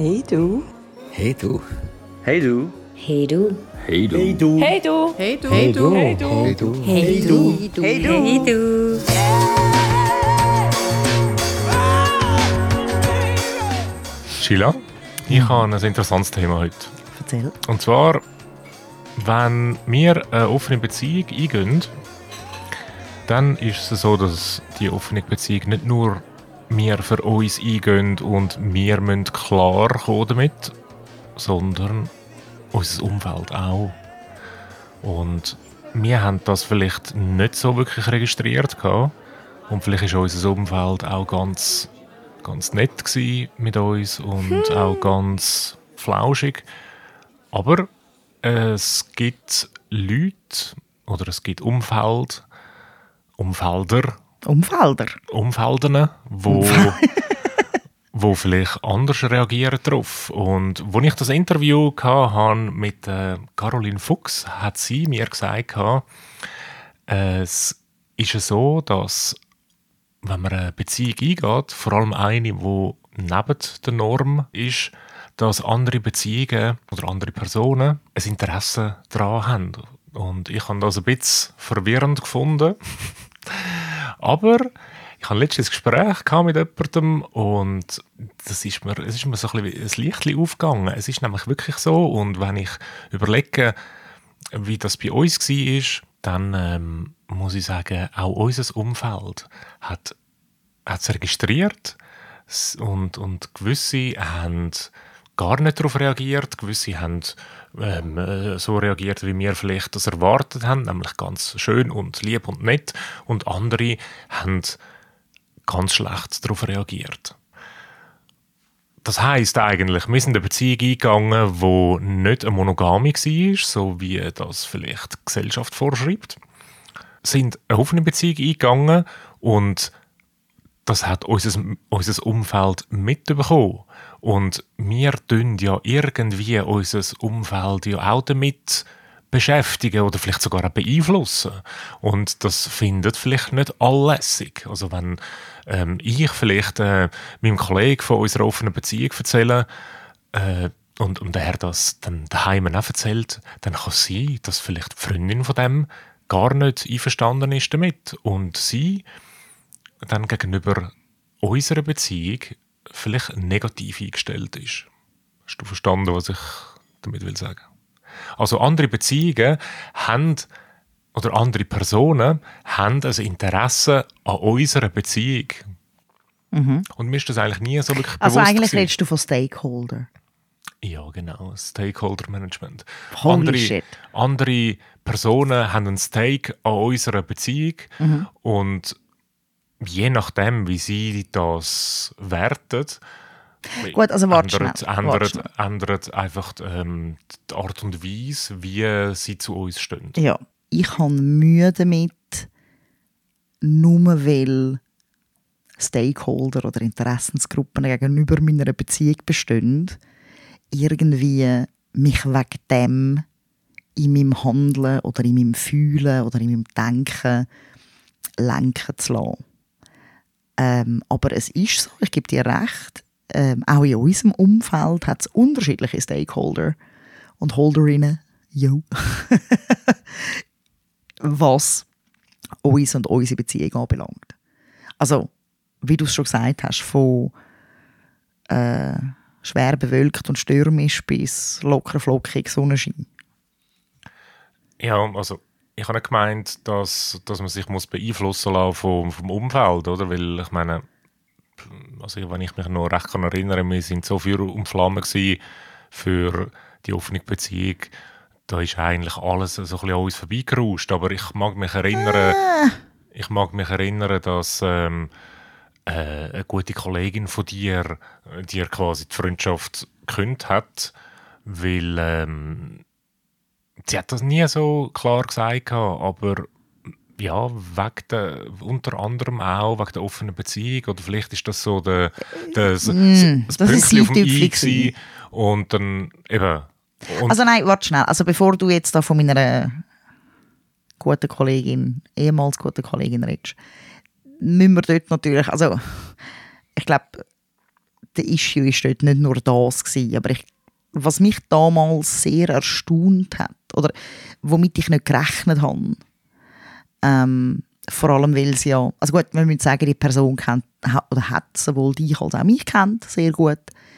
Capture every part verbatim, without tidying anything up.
Hey du. Hey du. Hey du. Hey du. Hey du. Hey du. Hey du. Hey du. Hey du. Hey du. Hey du. Hey du. Hey du. Hey du. Sheila, ich habe ein interessantes Thema heute. Erzähl. Und zwar, wenn wir eine offene Beziehung eingehen, dann ist es so, dass die offene Beziehung nicht nur wir für uns eingehen und wir müssen klar kommen damit, sondern unser Umfeld auch. Und wir haben das vielleicht nicht so wirklich registriert gehabt. Und vielleicht war unser Umfeld auch ganz, ganz nett gewesen mit uns und hm. auch ganz flauschig. Aber es gibt Leute oder es gibt Umfeld, Umfelder, Umfelder. Umfelder, wo, wo vielleicht anders reagieren darauf. Und als ich das Interview hatte mit äh, Caroline Fuchs, hat sie mir gesagt, äh, es ist so, dass wenn man eine Beziehung eingeht, vor allem eine, die neben der Norm ist, dass andere Beziehungen oder andere Personen ein Interesse daran haben. Und ich habe das ein bisschen verwirrend gefunden. Aber ich hatte letztens ein Gespräch mit jemandem und das ist mir, es ist mir so ein, bisschen ein Lichtchen aufgegangen. Es ist nämlich wirklich so, und wenn ich überlege, wie das bei uns war, dann ähm, muss ich sagen, auch unser Umfeld hat es registriert und, und gewisse haben gar nicht darauf reagiert, gewisse haben ähm, so reagiert, wie wir vielleicht das erwartet haben, nämlich ganz schön und lieb und nett, und andere haben ganz schlecht darauf reagiert. Das heisst eigentlich, wir sind eine Beziehung eingegangen, die nicht eine Monogame war, so wie das vielleicht die Gesellschaft vorschreibt. Wir sind eine offene Beziehung eingegangen und das hat unser, unser Umfeld mitbekommen. Und wir tun ja irgendwie unser Umfeld ja auch damit beschäftigen oder vielleicht sogar auch beeinflussen. Und das findet vielleicht nicht alle lässig. Also wenn ähm, ich vielleicht äh, meinem Kollegen von unserer offenen Beziehung erzähle äh, und, und er das dann daheim auch erzählt, dann kann es sein, dass vielleicht die Freundin von dem gar nicht einverstanden ist damit. Und sie dann gegenüber unserer Beziehung vielleicht negativ eingestellt ist. Hast du verstanden, was ich damit will sagen? Also andere Beziehungen haben, oder andere Personen haben ein Interesse an unserer Beziehung. Mhm. Und mir ist das eigentlich nie so wirklich also bewusst eigentlich gewesen. redest du von Stakeholder. Ja, genau. Stakeholder-Management. Holy andere, shit. Andere Personen haben ein Stake an unserer Beziehung mhm. und je nachdem, wie sie das werten, Gut, also warte ändert, schnell. ändert, Warte schnell. ändert einfach ähm, die Art und Weise, wie sie zu uns stehen. Ja, ich habe Mühe damit, nur weil Stakeholder oder Interessensgruppen gegenüber meiner Beziehung bestehen, irgendwie mich wegen dem in meinem Handeln oder in meinem Fühlen oder in meinem Denken lenken zu lassen. Ähm, aber es ist so, ich gebe dir recht, ähm, auch in unserem Umfeld hat es unterschiedliche Stakeholder und Holderinnen, jo, was uns und unsere Beziehung anbelangt. Also, wie du es schon gesagt hast, von äh, schwer bewölkt und stürmisch bis locker flockig Sonnenschein. Ja, also ich habe nicht gemeint, dass, dass man sich muss beeinflussen lassen vom, vom Umfeld, oder? Weil ich meine, also wenn ich mich noch recht kann erinnern, wir sind so Feuer und Flamme gewesen für die offene Beziehung. Da ist eigentlich alles so ein bisschen an uns vorbeigerauscht. Aber ich mag mich erinnern, ah. ich mag mich erinnern, dass ähm, äh, eine gute Kollegin von dir dir quasi die Freundschaft gekündigt hat, weil ähm, sie hat das nie so klar gesagt, aber ja, wegen der, unter anderem auch wegen der offenen Beziehung, oder vielleicht ist das so der, der, mm, das, das Pünktchen auf dem I gewesen. Und dann eben... Und also nein, warte schnell. Also bevor du jetzt da von meiner guten Kollegin, ehemals guten Kollegin redest, müssen wir dort natürlich, also ich glaube, der Issue war dort nicht nur das gewesen, aber ich, was mich damals sehr erstaunt hat, oder womit ich nicht gerechnet habe, ähm, vor allem weil sie ja, also gut, wir müssen sagen, die Person kennt, oder hat sowohl dich als auch mich kennt, sehr gut,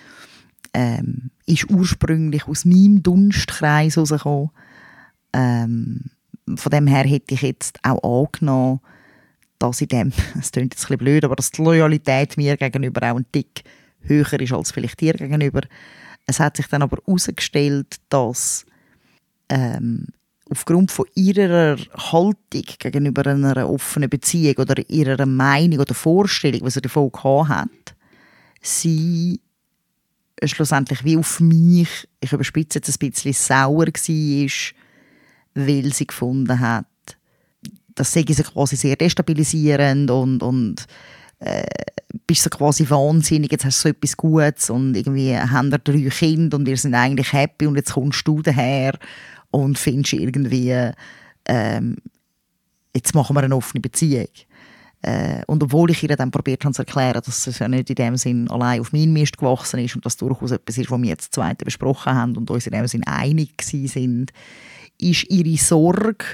ähm, ist ursprünglich aus meinem Dunstkreis herausgekommen. Ähm, von dem her hätte ich jetzt auch angenommen, dass in dem, es klingt jetzt ein bisschen blöd, aber dass die Loyalität mir gegenüber auch ein Tick höher ist als vielleicht dir gegenüber. Es hat sich dann aber herausgestellt, dass ähm, aufgrund von ihrer Haltung gegenüber einer offenen Beziehung oder ihrer Meinung oder Vorstellung, was sie davon gehabt hat, sie schlussendlich wie auf mich, ich überspitze jetzt ein bisschen, sauer war, weil sie gefunden hat, das sei sie quasi sehr destabilisierend und, und äh, bist so quasi wahnsinnig, jetzt hast du so etwas Gutes und irgendwie haben wir drei Kinder und wir sind eigentlich happy und jetzt kommst du daher und findest irgendwie, ähm, jetzt machen wir eine offene Beziehung. Äh, und obwohl ich ihr dann probiert habe zu erklären, dass es ja nicht in dem Sinn allein auf meinen Mist gewachsen ist und das durchaus etwas ist, was wir jetzt zweite besprochen haben und uns in dem Sinn einig sind, ist ihre Sorge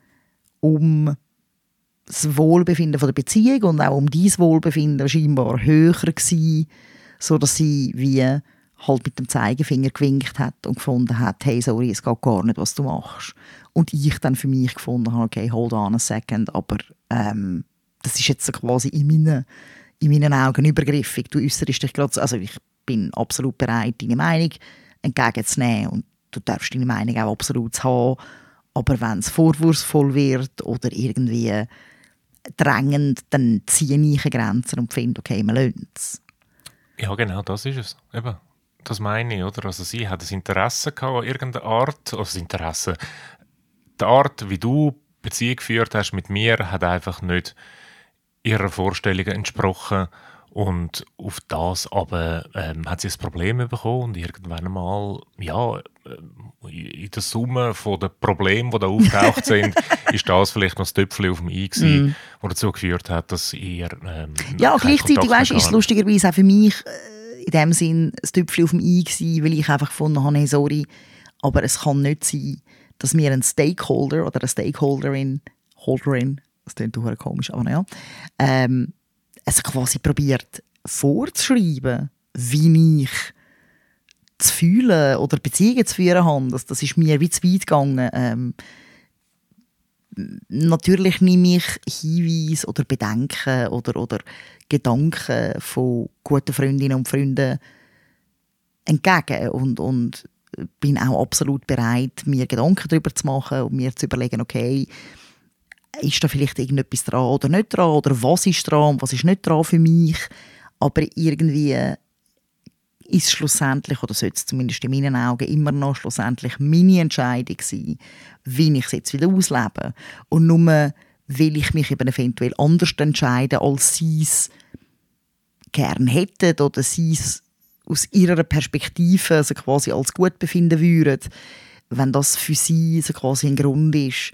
um das Wohlbefinden der Beziehung und auch um dein Wohlbefinden scheinbar höher gewesen, sodass sie wie halt mit dem Zeigefinger gewinkt hat und gefunden hat, hey, sorry, es geht gar nicht, was du machst. Und ich dann für mich gefunden habe, okay, hold on a second, aber ähm, das ist jetzt so quasi in meinen, in meinen Augen übergriffig. Du äußerst dich gerade so, also ich bin absolut bereit, deine Meinung entgegenzunehmen und du darfst deine Meinung auch absolut haben, aber wenn es vorwurfsvoll wird oder irgendwie drängend, dann ziehe ich eine Grenze und finde, okay, wir lassen es. Ja, genau, das ist es. Eben, das meine ich, oder? Also sie hat ein Interesse gehabt, irgendeine Art, also das Interesse, die Art, wie du Beziehung geführt hast mit mir, hat einfach nicht ihrer Vorstellungen entsprochen. Und auf das aber ähm, hat sie ein Problem bekommen und irgendwann einmal, ja, in der Summe von den Problemen, die da auftaucht sind, ist das vielleicht noch das Töpfchen auf dem I gewesen, mm. das dazu geführt hat, dass ihr ähm, ja, gleichzeitig weißt, ist es lustigerweise auch für mich äh, in dem Sinn das Töpfchen auf dem I gewesen, weil ich einfach gefunden habe, hey, sorry, aber es kann nicht sein, dass wir einen Stakeholder oder eine Stakeholderin, Holderin, das klingt doch komisch, aber naja, ähm, also quasi probiert vorzuschreiben, wie ich zu fühlen oder Beziehungen zu führen habe. Das, das ist mir wie zu weit gegangen. Ähm, natürlich nehme ich Hinweise oder Bedenken oder, oder Gedanken von guten Freundinnen und Freunden entgegen und, und bin auch absolut bereit, mir Gedanken darüber zu machen und mir zu überlegen, okay, ist da vielleicht irgendetwas dran oder nicht dran oder was ist dran und was ist nicht dran für mich. Aber irgendwie ist es schlussendlich, oder sollte es zumindest in meinen Augen immer noch schlussendlich meine Entscheidung sein, wie ich es jetzt will ausleben. Und nur weil ich mich eben eventuell anders entscheide, als sie es gerne hätten oder sie es aus ihrer Perspektive also quasi als gut befinden würden, wenn das für sie so quasi ein Grund ist,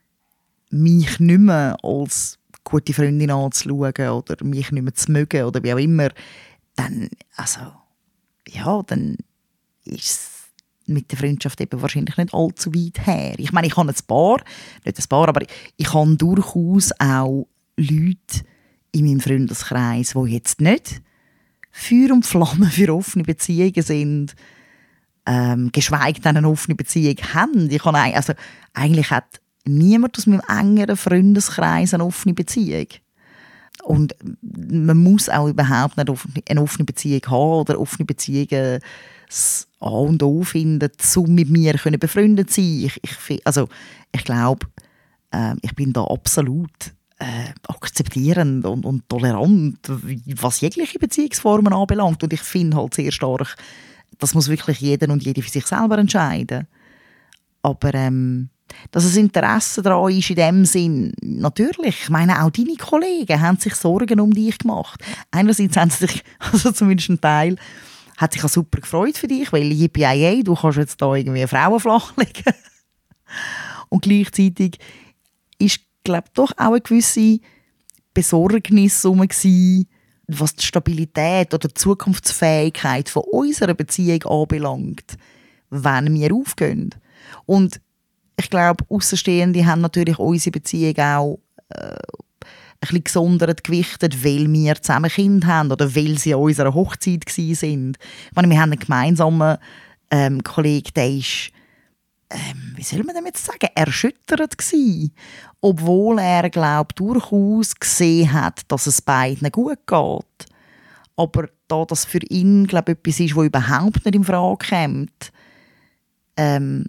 mich nicht mehr als gute Freundin anzuschauen oder mich nicht mehr zu mögen oder wie auch immer, dann, also, ja, dann ist es mit der Freundschaft eben wahrscheinlich nicht allzu weit her. Ich meine, ich habe ein paar, nicht ein paar, aber ich habe durchaus auch Leute in meinem Freundeskreis, die jetzt nicht Feuer und Flamme für offene Beziehungen sind, ähm, geschweige denn eine offene Beziehung haben. Ich habe, also, eigentlich hat niemand aus meinem engeren Freundeskreis eine offene Beziehung. Und man muss auch überhaupt nicht eine offene Beziehung haben oder offene Beziehungen das A und O finden, um mit mir befreundet zu sein. Ich, ich, also, ich glaube, äh, ich bin da absolut äh, akzeptierend und, und tolerant, was jegliche Beziehungsformen anbelangt. Und ich finde halt sehr stark, das muss wirklich jeder und jede für sich selber entscheiden. Aber ähm, dass es Interesse daran ist in dem Sinn, natürlich, ich meine, auch deine Kollegen haben sich Sorgen um dich gemacht. Einerseits haben sie sich, also zumindest ein Teil, hat sich auch super gefreut für dich, weil Yippie I A, du kannst jetzt da irgendwie Frauen flachlegen. Und gleichzeitig ist, glaube ich, doch auch eine gewisse Besorgnis herum gewesen, was die Stabilität oder die Zukunftsfähigkeit von unserer Beziehung anbelangt, wenn wir aufgehen. Und ich glaube, Aussenstehende haben natürlich unsere Beziehung auch äh, ein bisschen gesondert gewichtet, weil wir zusammen Kinder haben oder weil sie an unserer Hochzeit waren. Ich meine, wir haben einen gemeinsamen ähm, Kollegen, der ist, ähm, wie soll man dem jetzt sagen, erschüttert gewesen. Obwohl er, glaube ich, durchaus gesehen hat, dass es beiden gut geht. Aber da das für ihn, glaube ich, etwas ist, was überhaupt nicht in Frage kommt, ähm,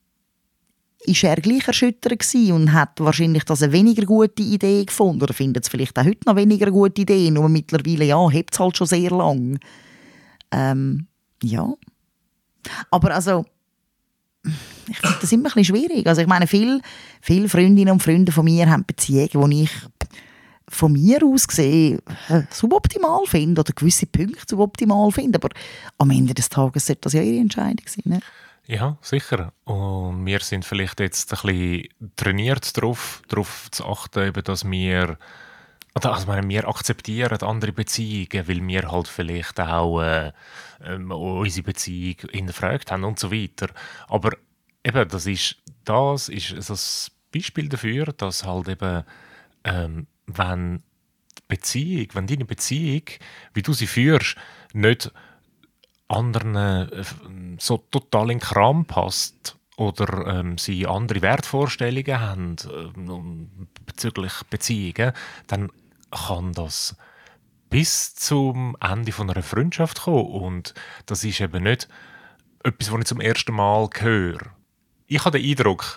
ist er gleich erschüttert gewesen und hat wahrscheinlich das eine weniger gute Idee gefunden. Oder findet es vielleicht auch heute noch weniger eine gute Idee, nur mittlerweile, ja, hebt es halt schon sehr lang. Ähm, ja. Aber also, ich finde das immer ein bisschen schwierig. Also ich meine, viele, viele Freundinnen und Freunde von mir haben Beziehungen, die ich von mir aus gesehen äh, suboptimal finde oder gewisse Punkte suboptimal finde. Aber am Ende des Tages sollte das ja ihre Entscheidung sein. Ne? Ja, sicher. Und wir sind vielleicht jetzt ein bisschen trainiert darauf, darauf zu achten, eben, dass wir, also ich meine, wir akzeptieren andere Beziehungen, weil wir halt vielleicht auch äh, ähm, unsere Beziehung hinterfragt haben und so weiter. Aber eben, das ist, das ist so ein Beispiel dafür, dass halt eben, ähm, wenn die Beziehung, wenn deine Beziehung, wie du sie führst, nicht anderen äh, so total in den Kram passt oder ähm, sie andere Wertvorstellungen haben äh, bezüglich Beziehungen, dann kann das bis zum Ende von einer Freundschaft kommen. Und das ist eben nicht etwas, was ich zum ersten Mal höre. Ich habe den Eindruck,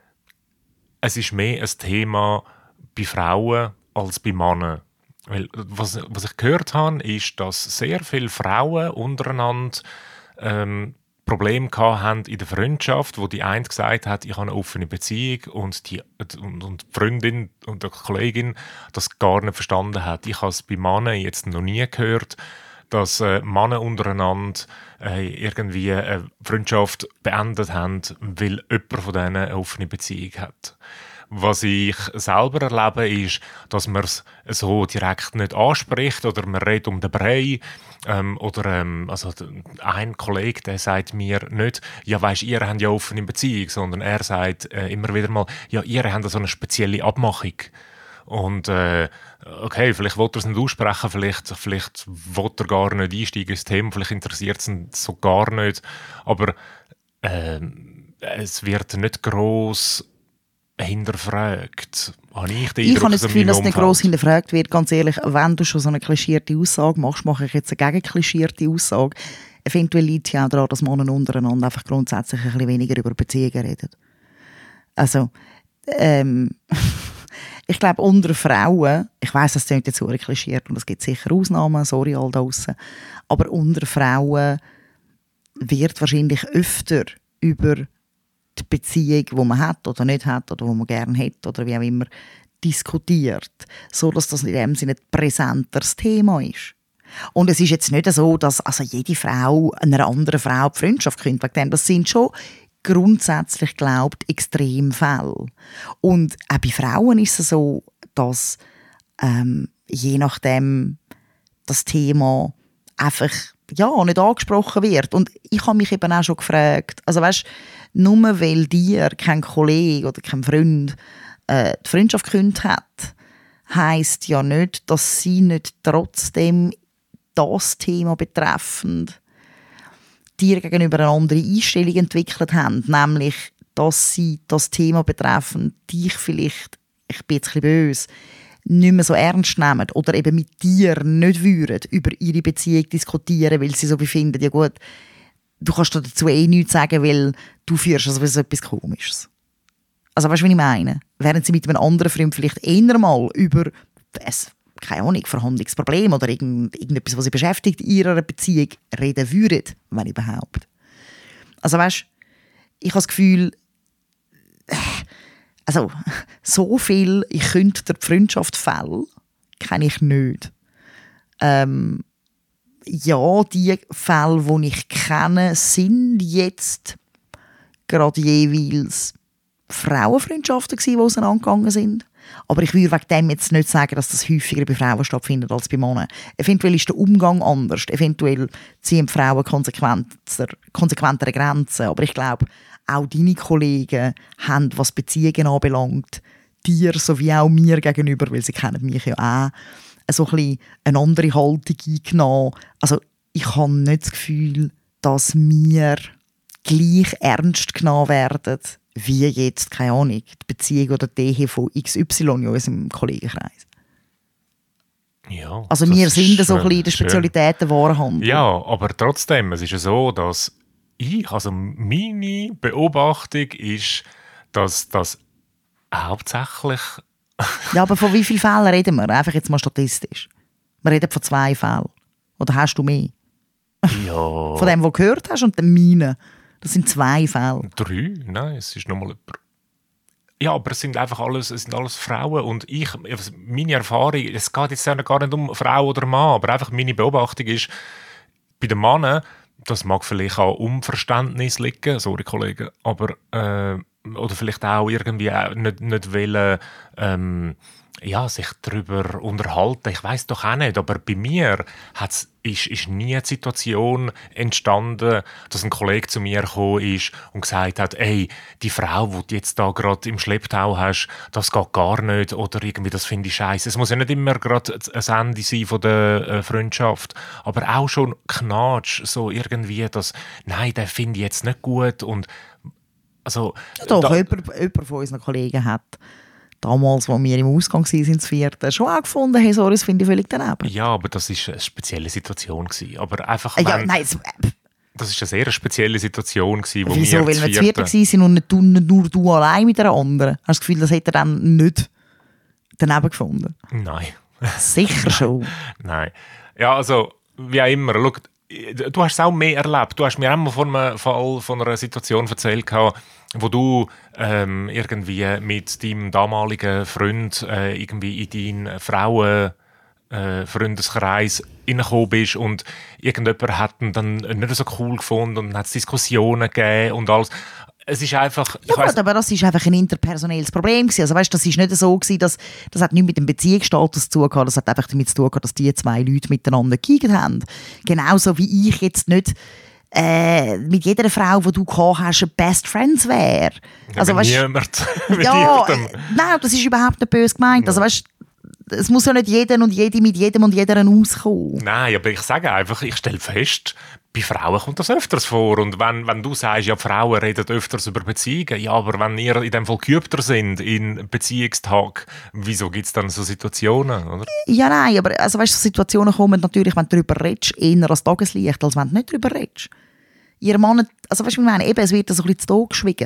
es ist mehr ein Thema bei Frauen als bei Männern. Weil, was, was ich gehört habe, ist, dass sehr viele Frauen untereinander ähm, Probleme hatten in der Freundschaft, wo die eine gesagt hat, ich habe eine offene Beziehung und die, und, und die Freundin und die Kollegin das gar nicht verstanden hat. Ich habe es bei Männern jetzt noch nie gehört, dass äh, Männer untereinander äh, irgendwie eine Freundschaft beendet haben, weil jemand von denen eine offene Beziehung hat. Was ich selber erlebe, ist, dass man es so direkt nicht anspricht oder man redet um den Brei. Ähm, oder ähm, also ein Kollege, der sagt mir nicht, ja weisst, ihr habt ja offene Beziehung, sondern er sagt äh, immer wieder mal, ja, ihr habt so eine spezielle Abmachung. Und äh, okay, vielleicht will er es nicht aussprechen, vielleicht, vielleicht will er gar nicht einsteigen ins Thema, vielleicht interessiert es ihn so gar nicht. Aber äh, es wird nicht gross hinterfragt. Habe ich den Eindruck, ich habe das Gefühl, dass es nicht Umfeld. gross hinterfragt wird. Ganz ehrlich, wenn du schon so eine klischierte Aussage machst, mache ich jetzt eine gegenklischierte Aussage. Eventuell liegt es ja auch daran, dass Männer untereinander einfach grundsätzlich ein bisschen weniger über Beziehungen reden. Also, ähm, ich glaube, unter Frauen, ich weiss, das klingt jetzt so klischiert und es gibt sicher Ausnahmen, sorry all da draussen, aber unter Frauen wird wahrscheinlich öfter über die Beziehung, die man hat oder nicht hat oder die man gerne hat oder wie auch immer, diskutiert, so dass das in dem Sinne ein präsenteres Thema ist. Und es ist jetzt nicht so, dass also jede Frau einer anderen Frau die Freundschaft könnte. Das sind schon grundsätzlich, glaubt, Extremfälle. Und auch bei Frauen ist es so, dass ähm, je nachdem das Thema einfach ja, nicht angesprochen wird. Und ich habe mich eben auch schon gefragt, also weißt, nur weil dir kein Kollege oder kein Freund äh, die Freundschaft gekündigt hat, heisst ja nicht, dass sie nicht trotzdem das Thema betreffend dir gegenüber eine andere Einstellung entwickelt haben. Nämlich, dass sie das Thema betreffend dich vielleicht, ich bin jetzt ein bisschen böse, nicht mehr so ernst nehmen oder eben mit dir nicht würden über ihre Beziehung diskutieren, weil sie so befinden, ja gut, du kannst dazu eh nichts sagen, weil du führst also etwas Komisches. Also weißt du, was ich meine? Während sie mit einem anderen Freund vielleicht eher mal über ein, keine Ahnung, Verhandlungsproblem oder irgend, irgendetwas, was sie beschäftigt, in ihrer Beziehung reden würden, wenn überhaupt. Also weißt du, ich habe das Gefühl, also so viel, ich könnte der Freundschaft fällen, kenne ich nicht. Ähm, ja, die Fälle, die ich kenne, sind jetzt gerade jeweils Frauenfreundschaften gewesen, die auseinandergegangen sind. Aber ich würde wegen dem jetzt nicht sagen, dass das häufiger bei Frauen stattfindet als bei Männern. Eventuell ist der Umgang anders. Eventuell ziehen die Frauen konsequenter, konsequentere Grenzen. Aber ich glaube, auch deine Kollegen haben, was Beziehungen anbelangt, dir sowie auch mir gegenüber, weil sie kennen mich ja auch, so ein bisschen eine andere Haltung eingenommen. Also ich habe nicht das Gefühl, dass wir gleich ernst genommen werden, wie jetzt, keine Ahnung, die Beziehung oder die Ehe von X Y in unserem Kollegenkreis. Ja, also wir sind schön, so ein bisschen in der Spezialität der Warenhandel. Ja, aber trotzdem, es ist ja so, dass ich, also meine Beobachtung ist, dass das hauptsächlich... Ja, aber von wie vielen Fällen reden wir? Einfach jetzt mal statistisch. Wir reden von zwei Fällen. Oder hast du mehr? Ja. Von dem, was du gehört hast und dem meinen. Das sind zwei Fälle. Drei? Nein, es ist nochmal jemand. Ja, aber es sind einfach alles, es sind alles Frauen. Und ich, meine Erfahrung, es geht jetzt gar nicht um Frau oder Mann, aber einfach meine Beobachtung ist, bei den Männern, das mag vielleicht auch Unverständnis liegen, sorry Kollegen, aber äh, oder vielleicht auch irgendwie auch nicht, nicht wollen, ähm, ja, sich darüber unterhalten. Ich weiss doch auch nicht, aber bei mir hat's, ist, ist nie eine Situation entstanden, dass ein Kollege zu mir gekommen ist und gesagt hat, ey, die Frau, die du jetzt da gerade im Schlepptau hast, das geht gar nicht oder irgendwie, das finde ich scheiße. Es muss ja nicht immer gerade ein Ende sein von der äh, Freundschaft, aber auch schon Knatsch, so irgendwie, dass, nein, den finde ich jetzt nicht gut und also... Ja, doch, da, jemand, jemand von unseren Kollegen hat damals, als wir im Ausgang waren, das vierte, schon auch gefunden, hey, sorry, das finde ich völlig daneben. Ja, aber das war eine spezielle Situation gewesen. Aber einfach, Ja, wenn, nein, es, das war eine sehr spezielle Situation gewesen, wo wieso, wir weil das wir das vierte... vierte waren und nicht, du, nicht nur du allein mit einer anderen? Hast du das Gefühl, das hätte er dann nicht daneben gefunden? Nein. Sicher schon. Nein. Ja, also, wie auch immer, schau, du hast es auch mehr erlebt. Du hast mir einmal von einem Fall, von einer Situation erzählt, wo du ähm, irgendwie mit deinem damaligen Freund äh, irgendwie in deinen Frauen äh, Freundeskreis reingekommen bist und irgendjemand hat ihn dann nicht so cool gefunden und hat Diskussionen gegeben und alles. Es ist einfach... Ja gut, aber das war einfach ein interpersonelles Problem gewesen. Also weißt, das ist nicht so gewesen, dass das hat nichts mit dem Beziehungsstatus zu tun, das hat einfach damit zu tun, dass die zwei Leute miteinander gekickt haben. Genauso wie ich jetzt nicht äh, mit jeder Frau, die du gehabt hast, Best Friends wäre. Also, weißt, niemand. Ja, äh, nein, das ist überhaupt nicht böse gemeint. Also weißt, es muss ja nicht jeder und jede mit jedem und jeder auskommen. Nein, aber ich sage einfach, ich stelle fest, bei Frauen kommt das öfters vor. Und wenn, wenn du sagst, ja, Frauen reden öfters über Beziehungen, ja, aber wenn ihr in dem Fall geübter sind in Beziehungstag, wieso gibt es dann so Situationen, oder? Ja, nein, aber also, weißt, so Situationen kommen natürlich, wenn du darüber redest, eher als Tageslicht, als wenn du nicht darüber redest. Ihr Mann, also weißt du, ich meine, eben, es wird so ein bisschen zu Tod geschwiegen.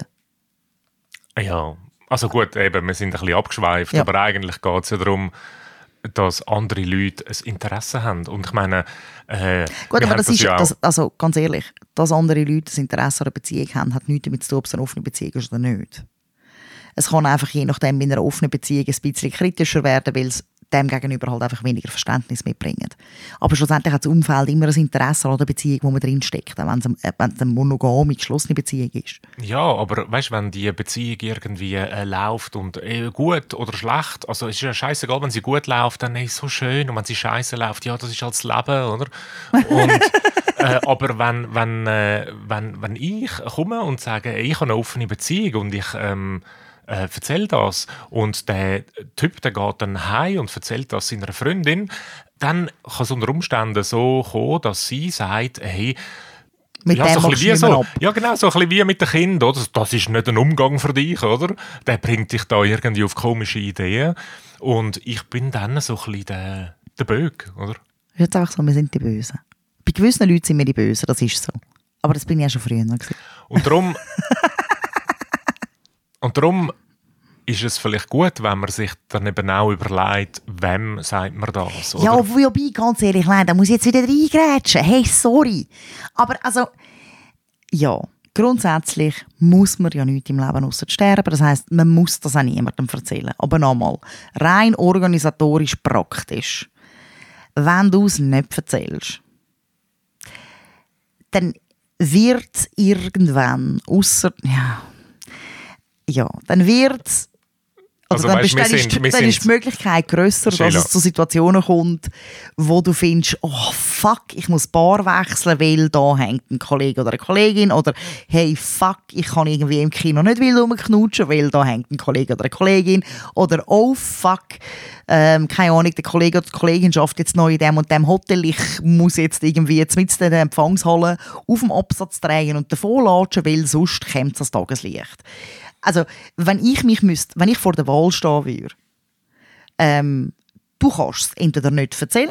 Ja, also gut, eben, wir sind ein bisschen abgeschweift, ja. Aber eigentlich geht es ja darum, dass andere Leute ein Interesse haben. Und ich meine, äh, gut, aber das, das ist, ja das, also ganz ehrlich, dass andere Leute ein Interesse an einer Beziehung haben, hat nichts damit zu tun, ob es eine offene Beziehung ist oder nicht. Es kann einfach je nachdem in einer offenen Beziehung ein bisschen kritischer werden, weil es dem gegenüber halt einfach weniger Verständnis mitbringt. Aber schlussendlich hat das Umfeld immer ein Interesse an der Beziehung, wo man drinsteckt, wenn es eine, eine monogame, geschlossene Beziehung ist. Ja, aber weißt, wenn die Beziehung irgendwie äh, läuft und äh, gut oder schlecht, also es ist ja scheißegal, wenn sie gut läuft, dann ist es so schön, und wenn sie scheiße läuft, ja, das ist halt das Leben, oder? Und, äh, aber wenn, wenn, äh, wenn, wenn ich komme und sage, ich habe eine offene Beziehung und ich ähm, Äh, erzähl das und der Typ, der geht dann heim und erzählt das seiner Freundin, dann kann es unter Umständen so kommen, dass sie sagt, hey, mit ja, dem so ein bisschen wie so, ab. ja genau, so ein bisschen wie mit dem Kind, oder? Das ist nicht ein Umgang für dich, oder? Der bringt dich da irgendwie auf komische Ideen und ich bin dann so ein bisschen der, der Bög, oder? Es ist jetzt einfach so, wir sind die Bösen. Bei gewissen Leuten sind wir die Bösen, das ist so. Aber das bin ich ja schon früher noch gewesen. Und darum Und darum ist es vielleicht gut, wenn man sich dann eben auch überlegt, wem sagt man das, oder? Ja, wobei, ganz ehrlich, nein, da muss ich jetzt wieder reingrätschen. Hey, sorry. Aber also, ja, grundsätzlich muss man ja nichts im Leben ausser sterben. Das heisst, man muss das auch niemandem erzählen. Aber nochmal, rein organisatorisch praktisch, wenn du es nicht erzählst, dann wird es irgendwann, ausser, ja, Ja, dann wird Also, dann, weißt, bist, dann, wir ist, sind, wir dann ist die sind, Möglichkeit grösser, dass Sheila. es zu Situationen kommt, wo du findest, oh fuck, ich muss Bar wechseln, weil da hängt ein Kollege oder eine Kollegin. Oder hey, fuck, ich kann irgendwie im Kino nicht wild rumknutschen, weil da hängt ein Kollege oder eine Kollegin. Oder oh fuck, ähm, keine Ahnung, der Kollege oder die Kollegin schafft jetzt neu in dem und dem Hotel. Ich muss jetzt irgendwie jetzt mit der Empfangshalle auf dem Absatz drehen und davon latschen, weil sonst kommt es ans Tageslicht. Also, wenn ich mich müsste, wenn ich vor der Wahl stehen würde, ähm, du kannst es entweder nicht erzählen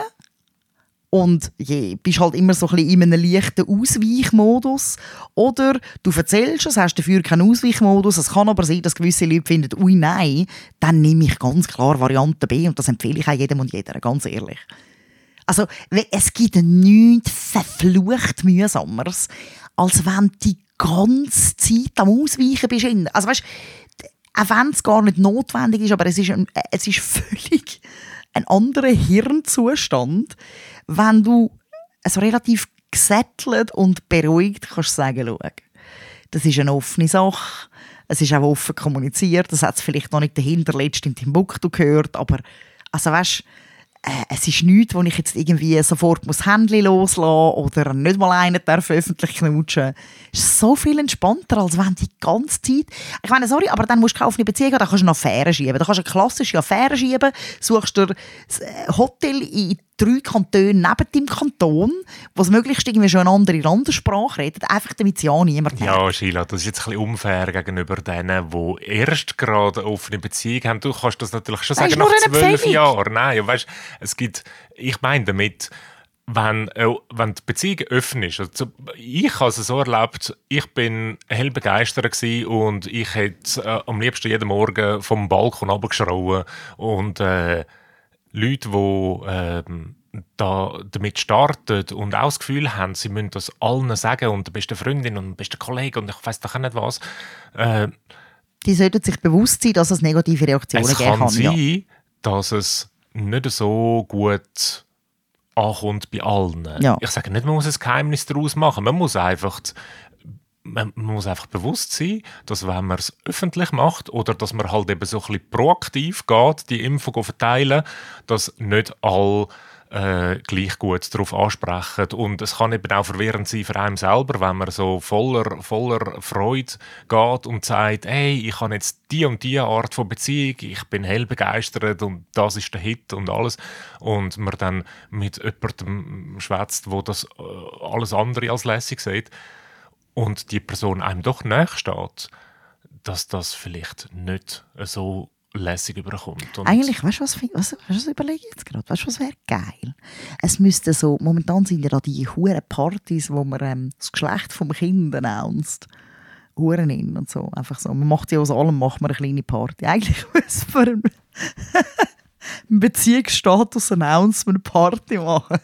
und je, bist halt immer so ein bisschen in einem leichten Ausweichmodus, oder du erzählst es, hast dafür keinen Ausweichmodus. Es kann aber sein, dass gewisse Leute finden, ui nein, dann nehme ich ganz klar Variante B und das empfehle ich auch jedem und jeder, ganz ehrlich. Also, es gibt nichts verflucht Mühsameres, als wenn du die ganze Zeit am Ausweichen bist. Also weißt, auch wenn es gar nicht notwendig ist, aber es ist, ein, es ist völlig ein anderer Hirnzustand, wenn du also relativ gesettelt und beruhigt kannst sagen, schau, das ist eine offene Sache, es ist auch offen kommuniziert, das hat es vielleicht noch nicht dahinterletzt in Timbuktu gehört, aber also weißt, Äh, es ist nichts, wo ich jetzt irgendwie sofort das Handy loslassen muss oder nicht mal einen darf öffentlich knutschen. Es ist so viel entspannter, als wenn die ganze Zeit... Ich meine, sorry, aber dann musst du keine offene Beziehung haben, dann kannst du eine Affäre schieben. Dann kannst du eine klassische Affäre schieben, suchst dir ein Hotel in drei Kantonen neben deinem Kanton, wo es möglichst irgendwie schon eine andere Landessprache redet, einfach damit es ja niemand merkt. Ja, Sheila, das ist jetzt ein bisschen unfair gegenüber denen, die erst gerade eine offene Beziehung haben. Du kannst das natürlich schon Das sagen, nach zwölf Jahren. Nein, weißt, es gibt, ich meine damit, wenn, äh, wenn die Beziehung offen ist. Also, ich habe es so erlebt, ich bin hell begeistert gewesen und ich hätte äh, am liebsten jeden Morgen vom Balkon runtergeschrauen und äh, Leute, die äh, da damit starten und auch das Gefühl haben, sie müssen das allen sagen und der beste Freundin und der beste Kollege und ich weiss doch auch nicht was. Äh, die sollten sich bewusst sein, dass es negative Reaktionen es geben kann. Es kann sein, ja. dass es nicht so gut ankommt bei allen. Ja. Ich sage nicht, man muss ein Geheimnis daraus machen. Man muss einfach... Man muss einfach bewusst sein, dass wenn man es öffentlich macht oder dass man halt eben so ein bisschen proaktiv geht, die Info verteilen, dass nicht alle äh, gleich gut darauf ansprechen. Und es kann eben auch verwirrend sein für einen selber, wenn man so voller, voller Freude geht und sagt, hey, ich habe jetzt die und die Art von Beziehung, ich bin hell begeistert und das ist der Hit und alles. Und man dann mit jemandem schwätzt, wo das äh, alles andere als lässig sieht. Und die Person einem doch nahe steht, dass das vielleicht nicht so lässig überkommt. Und eigentlich, weißt du, was, was, was überlege ich jetzt gerade? Weißt du, was wäre geil? Es müsste so, momentan sind ja da die huren Partys, wo man ähm, das Geschlecht vom Kind announced. Huren in und so. Einfach so. Man macht ja aus allem, macht man eine kleine Party. Eigentlich muss man einen Beziehungsstatus-Announcement-Party machen.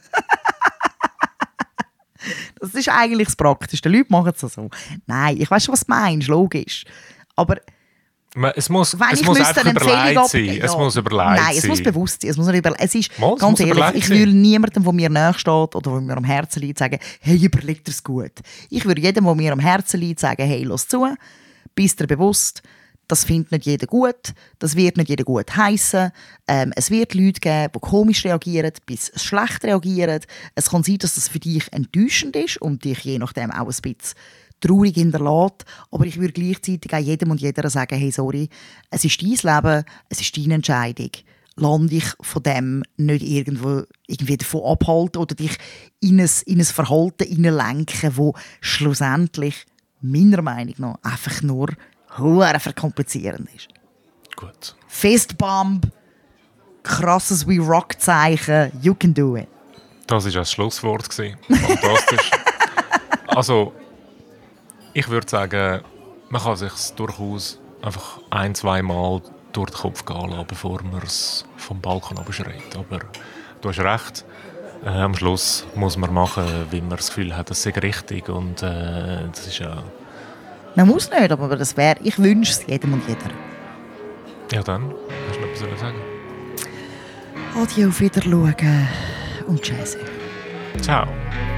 Das ist eigentlich das Praktischste. Die Leute machen es so. Nein, ich weiss schon, was du meinst, logisch. Aber es muss, es ich muss einfach einfach überlegt ab- sein. ja. Es muss überlegt Nein, es sein. muss bewusst sein. Es muss nicht überle- es ist, Mal, es ganz muss ehrlich, überlegt ich sein. will niemandem, der mir nahe steht oder der mir am Herzen liegt, sagen, hey, überleg dir's gut. Ich würde jedem, der mir am Herzen liegt, sagen, hey, lass zu, bist dir bewusst, das findet nicht jeder gut, das wird nicht jeder gut heissen. Ähm, es wird Leute geben, die komisch reagieren, bis schlecht reagieren. Es kann sein, dass das für dich enttäuschend ist und dich je nachdem auch ein bisschen traurig hinterlässt. Aber ich würde gleichzeitig auch jedem und jeder sagen, hey, sorry, es ist dein Leben, es ist deine Entscheidung. Lass dich von dem nicht irgendwo irgendwie davon abhalten oder dich in ein, in ein Verhalten hineinlenken, das schlussendlich, meiner Meinung nach, einfach nur hure verkomplizierend ist. Gut. Fistbump, krasses We Rock Zeichen, you can do it. Das war das Schlusswort. Fantastisch. Also, ich würde sagen, man kann sich durchaus einfach ein-, zweimal durch den Kopf gehen lassen, bevor man es vom Balkon abschreit. Aber du hast recht. Äh, am Schluss muss man machen, wie man das Gefühl hat, das sei richtig. Und äh, das ist ja... Man muss nicht, aber das wäre, ich wünsche es jedem und jeder. Ja, dann hast du noch etwas zu sagen. Adieu, auf Wiedersehen und tschüss. Ciao.